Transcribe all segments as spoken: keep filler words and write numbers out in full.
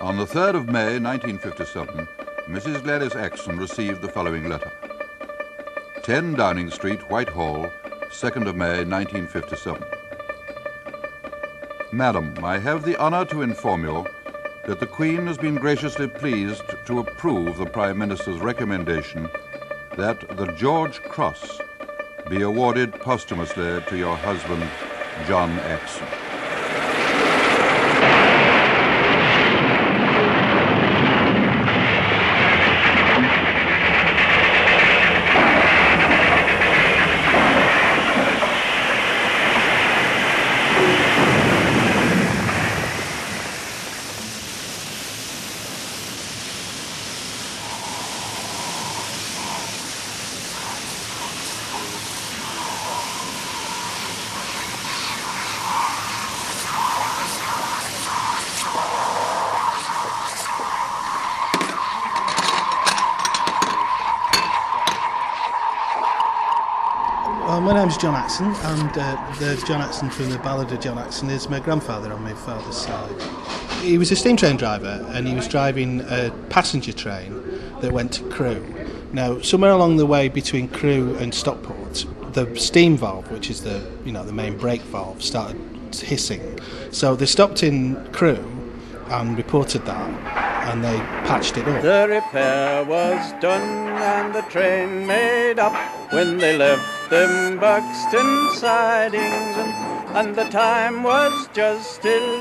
On the third of May, nineteen fifty-seven, Missus Gladys Axon received the following letter. ten Downing Street, Whitehall, second of May, nineteen fifty-seven. Madam, I have the honour to inform you that the Queen has been graciously pleased to approve the Prime Minister's recommendation that the George Cross be awarded posthumously to your husband, John Axon. Well, my name's John Axon, and uh, the John Axon from the Ballad of John Axon is my grandfather on my father's side. He was a steam train driver, and he was driving a passenger train that went to Crewe. Now, somewhere along the way between Crewe and Stockport, the steam valve, which is the you know the main brake valve, started hissing. So they stopped in Crewe and reported that, and they patched it up. The repair was done and the train made up when they left them Buxton sidings, and, and the time was just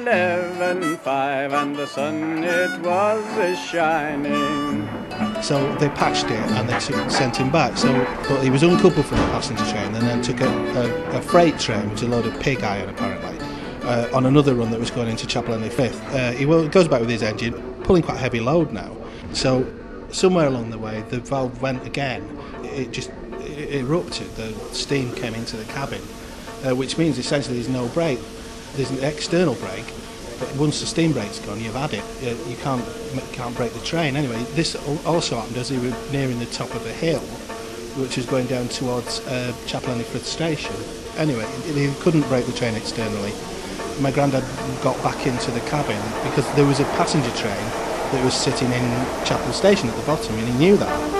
eleven five, and the sun it was a shining. So they patched it and they took, sent him back. So, but he was uncoupled from the passenger train and then took a, a, a freight train, which is a load of pig iron apparently, uh, on another run that was going into Chapel Henry Fifth. Uh, he goes back with his engine, pulling quite a heavy load now. So somewhere along the way, the valve went again. It just it erupted. The steam came into the cabin, uh, which means essentially there's no brake. There's an external brake, but once the steam brake's gone, you've had it. You, you can't can't brake the train. Anyway, this also happened as they were nearing the top of a hill, which was going down towards uh, Chapel Henry Frith station. Anyway, they couldn't brake the train externally. My granddad got back into the cabin because there was a passenger train that was sitting in Chapel Station at the bottom, and he knew that.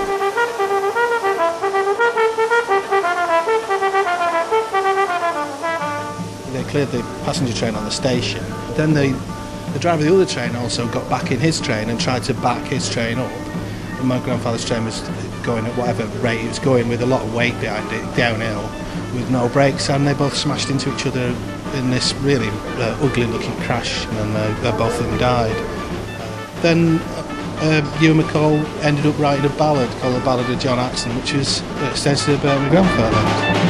They cleared the passenger train on the station. Then they, the driver of the other train also got back in his train and tried to back his train up. And my grandfather's train was going at whatever rate it was going, with a lot of weight behind it, downhill, with no brakes, and they both smashed into each other in this really uh, ugly-looking crash, and uh, both of them died. Then uh, Ewan MacColl ended up writing a ballad called The Ballad of John Axon, which was extensively about my grandfather.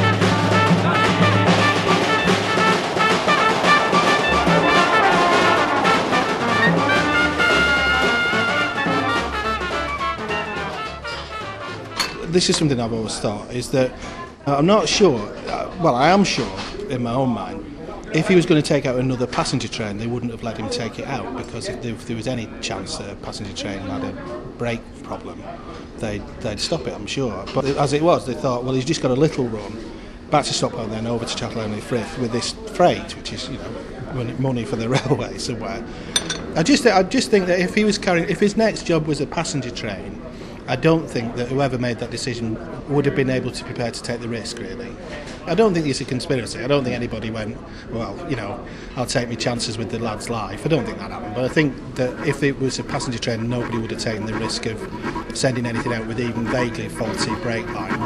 This is something I've always thought, is that uh, I'm not sure, uh, well I am sure in my own mind, if he was going to take out another passenger train, they wouldn't have let him take it out, because if there, if there was any chance that a passenger train had a brake problem, they'd, they'd stop it, I'm sure. But as it was, they thought, well, he's just got a little run back to Stockport and then over to Chapel Henry Frith with this freight, which is, you know, money for the railway somewhere. I just, I just think that if he was carrying, if his next job was a passenger train, I don't think that whoever made that decision would have been able to prepare to take the risk, really. I don't think it's a conspiracy. I don't think anybody went, well, you know, I'll take my chances with the lad's life. I don't think that happened. But I think that if it was a passenger train, nobody would have taken the risk of sending anything out with even vaguely faulty brake line.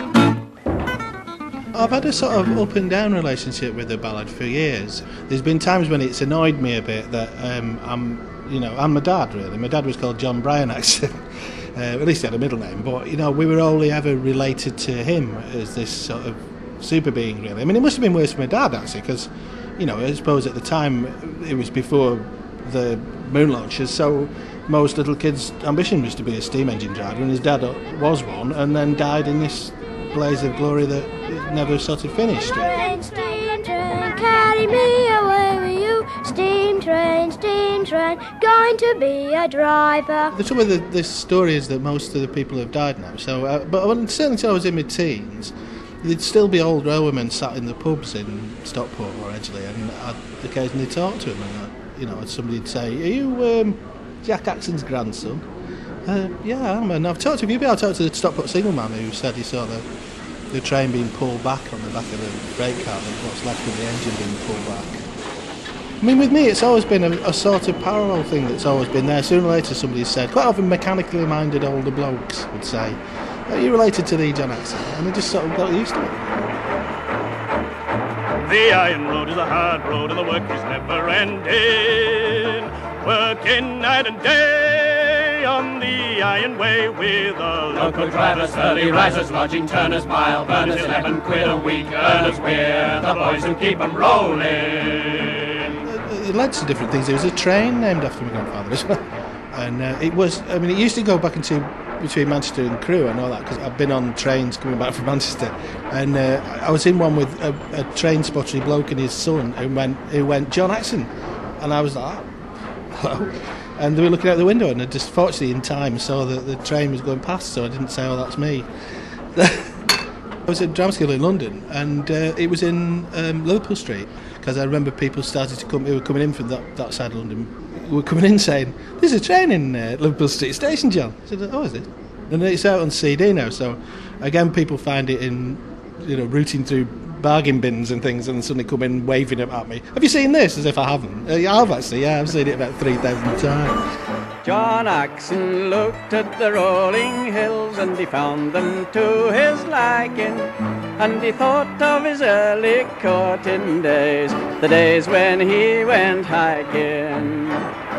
I've had a sort of up and down relationship with the ballad for years. There's been times when it's annoyed me a bit that um, I'm, you know, I'm my dad, really. My dad was called John Bryan Axon. Uh, at least he had a middle name, but you know, we were only ever related to him as this sort of super being, really. I mean, it must have been worse for my dad, actually, because, you know, I suppose at the time it was before the moon launches, so most little kids' ambition was to be a steam engine driver, and his dad was one, and then died in this blaze of glory that never sort of finished. Train, steam train, carry me away with you. Steam train, steam train, going to be a driver. The trouble with this story is that most of the people have died now. So, uh, but when, certainly until I was in my teens, there'd still be old railwaymen sat in the pubs in Stockport or Edgeley, and I'd occasionally talk to them. And uh, you know, somebody'd say, "Are you um, Jack Axon's grandson. Uh, yeah, I am, and I've talked to you. I talked to the Stockport signalman who said he saw the the train being pulled back on the back of the freight car, and what's left of the engine being pulled back. I mean, with me, it's always been a, a sort of parallel thing that's always been there. Sooner or later, somebody said, quite often mechanically minded older blokes would say, "Are you related to the John Axon?" And I just sort of got used to it. The iron road is a hard road, and the work is never ending. Working night and day on the iron way with a local drivers, early risers, lodging turners, mile burners, eleven quid a week earners. We're the boys who keep 'em rolling. It led to different things. There was a train named after my grandfather as well, and uh, it was. I mean, it used to go back into between Manchester and Crewe. I know that because I've been on trains coming back from Manchester, and uh, I was in one with a, a train spottery bloke and his son who went who went John Axon, and I was like, hello. And they were looking out the window, and I just fortunately in time saw that the train was going past, so I didn't say, "Oh, that's me." I was at drama school in London, and uh, it was in um, Liverpool Street, because I remember people started to come, who were coming in from that, that side of London, were coming in saying, "There's a train in uh, Liverpool Street Station, John." I said, "Oh, is it?" And it's out on C D now, so again, people find it in, you know, routing through bargain bins and things, and suddenly come in waving it at me. "Have you seen this?" As if I haven't. Uh, yeah, I have actually, yeah, I've seen it about three thousand times. John Axon looked at the rolling hills, and he found them to his liking, and he thought of his early courting days, the days when he went hiking.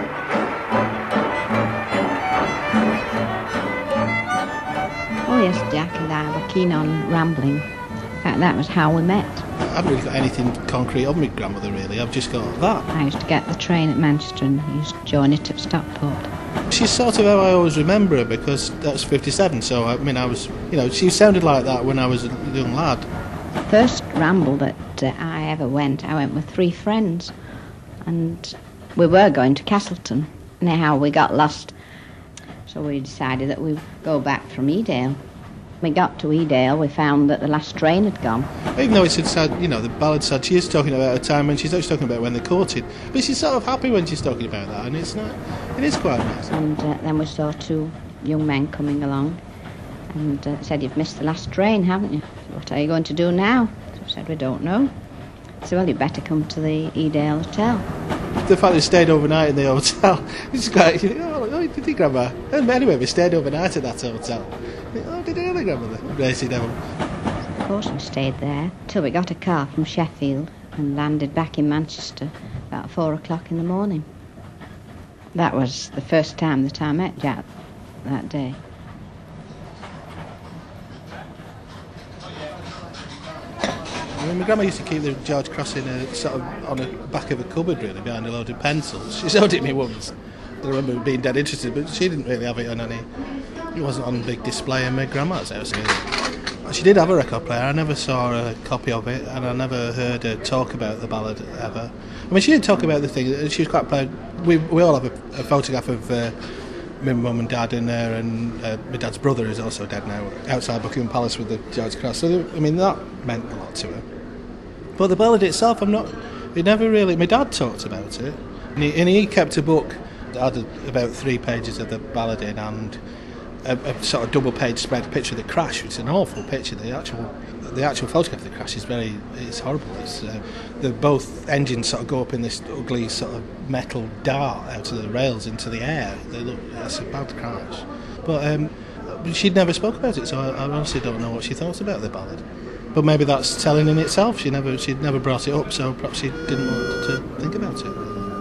Oh yes, Jack and I were keen on rambling. In fact, that was how we met. I haven't really got anything concrete of my grandmother, really. I've just got that. I used to get the train at Manchester and he used to join it at Stockport. She's sort of how I always remember her, because that's fifty-seven, so I mean, I was, you know, she sounded like that when I was a young lad. The first ramble that uh, I ever went, I went with three friends, and we were going to Castleton. Anyhow, we got lost, so we decided that we'd go back from Edale. We got to Edale, we found that the last train had gone. Even though it's sad, you know, the ballad said she is talking about a time when she's actually talking about when they courted, but she's sort of happy when she's talking about that, and it's not, it is quite nice. And uh, then we saw two young men coming along, and uh, said, "You've missed the last train, haven't you? What are you going to do now?" So I said, "We don't know." So, "Well, you'd better come to the Edale Hotel." The fact they stayed overnight in the hotel, it's quite, you think, "Oh, oh did you, Grandma?" And anyway, we stayed overnight at that hotel. "Oh, did you really, Grandmother?" Racy devil. Of course, we stayed there till we got a car from Sheffield and landed back in Manchester about four o'clock in the morning. That was the first time that I met Jack that day. I mean, my grandma used to keep the George Cross in a sort of on the back of a cupboard, really, behind a load of pencils. She showed it me once. I remember being dead interested, but she didn't really have it on any. It wasn't on big display in my grandma's house either. She did have a record player. I never saw a copy of it, and I never heard her talk about the ballad ever. I mean, she did talk about the thing. She was quite proud. We we all have a, a photograph of uh, my mum and dad in there, and uh, my dad's brother is also dead now, outside Buckingham Palace with the George Cross. So I mean, that meant a lot to her. But the ballad itself, I'm not. It never really. My dad talked about it, and he, and he kept a book that had about three pages of the ballad in, and a, a sort of double-page spread picture of the crash, which is an awful picture. The actual, the actual photograph of the crash is very. It's horrible. It's uh, the both engines sort of go up in this ugly sort of metal dart out of the rails into the air. They look. It's a bad crash. But um, she'd never spoke about it, so I, I honestly don't know what she thought about the ballad. But maybe that's telling in itself. She never, she'd never brought it up, so perhaps she didn't want to think about it.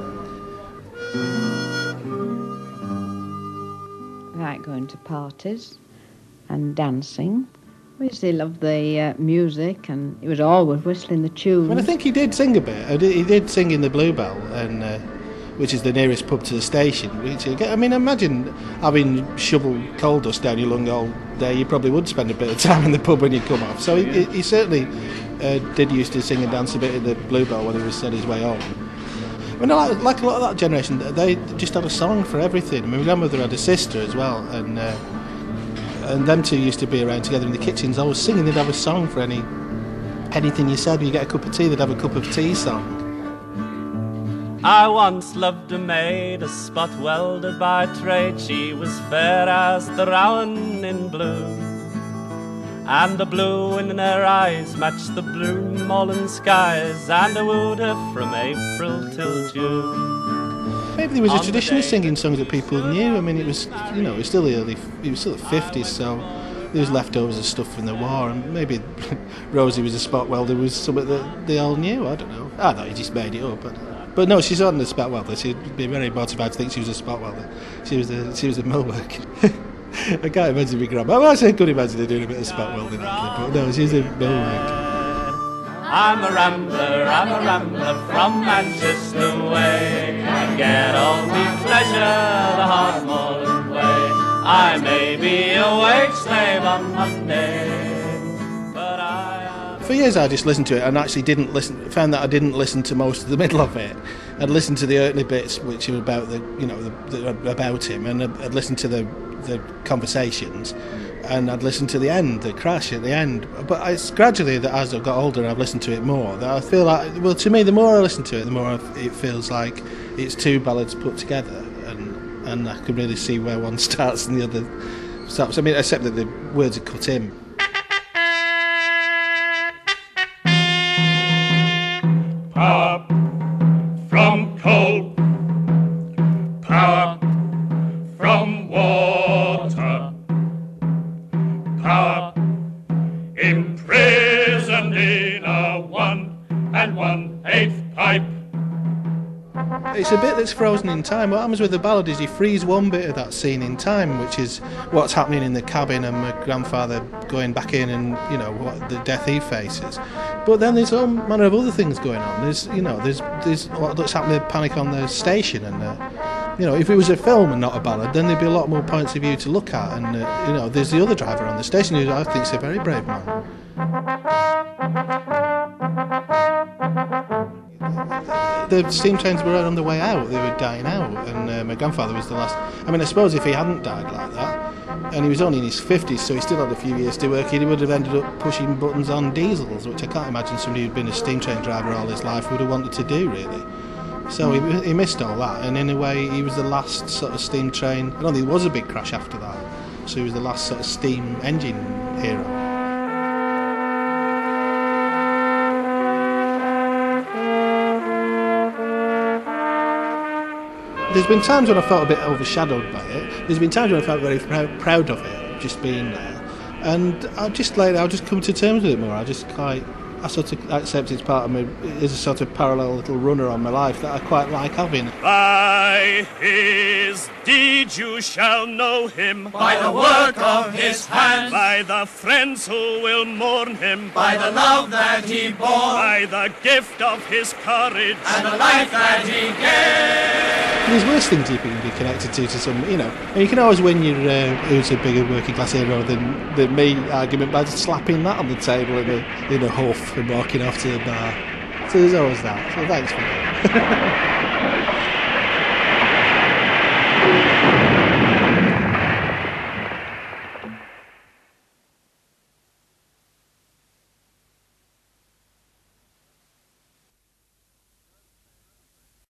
I like going to parties and dancing. We still loved the uh, music, and he was always whistling the tunes. Well, I think he did sing a bit. He did sing in the Bluebell, and uh, which is the nearest pub to the station. Which, I mean, imagine having shoveled coal dust down your lung all day. You probably would spend a bit of time in the pub when you come off. So he, he, he certainly uh, did used to sing and dance a bit in the Bluebell when he was on his way home. I mean, like, like a lot of that generation, they just had a song for everything. I mean, my grandmother had a sister as well, and uh, and them two used to be around together in the kitchens, always singing. They'd have a song for any anything you said. When you get a cup of tea, they'd have a cup of tea song. I once loved a maid, a spot welder by trade. She was fair as the rowan in bloom, and the blue in her eyes matched the blue moorland skies, and I wooed her from April till June. Maybe there was a tradition of singing songs that people knew. I mean, it was, you know, it was still the early, it was still the fifties, so there was leftovers of stuff from the war, and maybe Rosie was a spot welder was something that they all knew. I don't know. I thought he just made it up, but but no, she's not a spot welder. She'd be very mortified to think she was a spot welder. She was a she was a mill worker. I can't imagine my grandma. Well, I could imagine her doing a bit of spot welding, actually, but no, she's a mill worker. I'm a rambler, I'm a rambler from Manchester way. I get all me pleasure the hard moorland way. I may be a wage slave on Monday, but I... For years I just listened to it and actually didn't listen, found that I didn't listen to most of the middle of it. I'd listen to the early bits which were about the, you know, the, the, about him, and I'd listen to the, the conversations, and I'd listen to the end, the crash at the end. But it's gradually that as I've got older and I've listened to it more, that I feel like, well, to me, the more I listen to it, the more it feels like it's two ballads put together, and and I can really see where one starts and the other stops. I mean, except that the words are cut in. Power from coal, power from water, power imprisoned in a one and one-eighth pipe. It's a bit that's frozen in time. What happens with the ballad is you freeze one bit of that scene in time, which is what's happening in the cabin and my grandfather going back in and, you know, what the death he faces. But then there's all manner of other things going on. There's, you know, there's there's what's happening, panic on the station, and uh, you know, if it was a film and not a ballad, then there'd be a lot more points of view to look at. And uh, you know, there's the other driver on the station who I think is a very brave man. The steam trains were on the way out, they were dying out, and uh, my grandfather was the last. I mean, I suppose if he hadn't died like that, and he was only in his fifties, so he still had a few years to work, he would have ended up pushing buttons on diesels, which I can't imagine somebody who'd been a steam train driver all his life would have wanted to do, really. So he, he missed all that, and in a way he was the last sort of steam train. I don't think there was a big crash after that, so he was the last sort of steam engine hero. There's been times when I felt a bit overshadowed by it. There's been times when I felt very prou- proud of it, just being there. And I just like I'll just come to terms with it more. I just quite, I sort of accept it's part of me. It's a sort of parallel little runner on my life that I quite like having. By his deeds you shall know him, by the work of his hands, by the friends who will mourn him, by the love that he bore, by the gift of his courage, and the life that he gave. There's worse things you can be connected to, to some, you know, and you can always win your uh, who's a bigger working class hero than, than me argument by just slapping that on the table in a, in a huff and walking off to the bar. So there's always that. So thanks for that.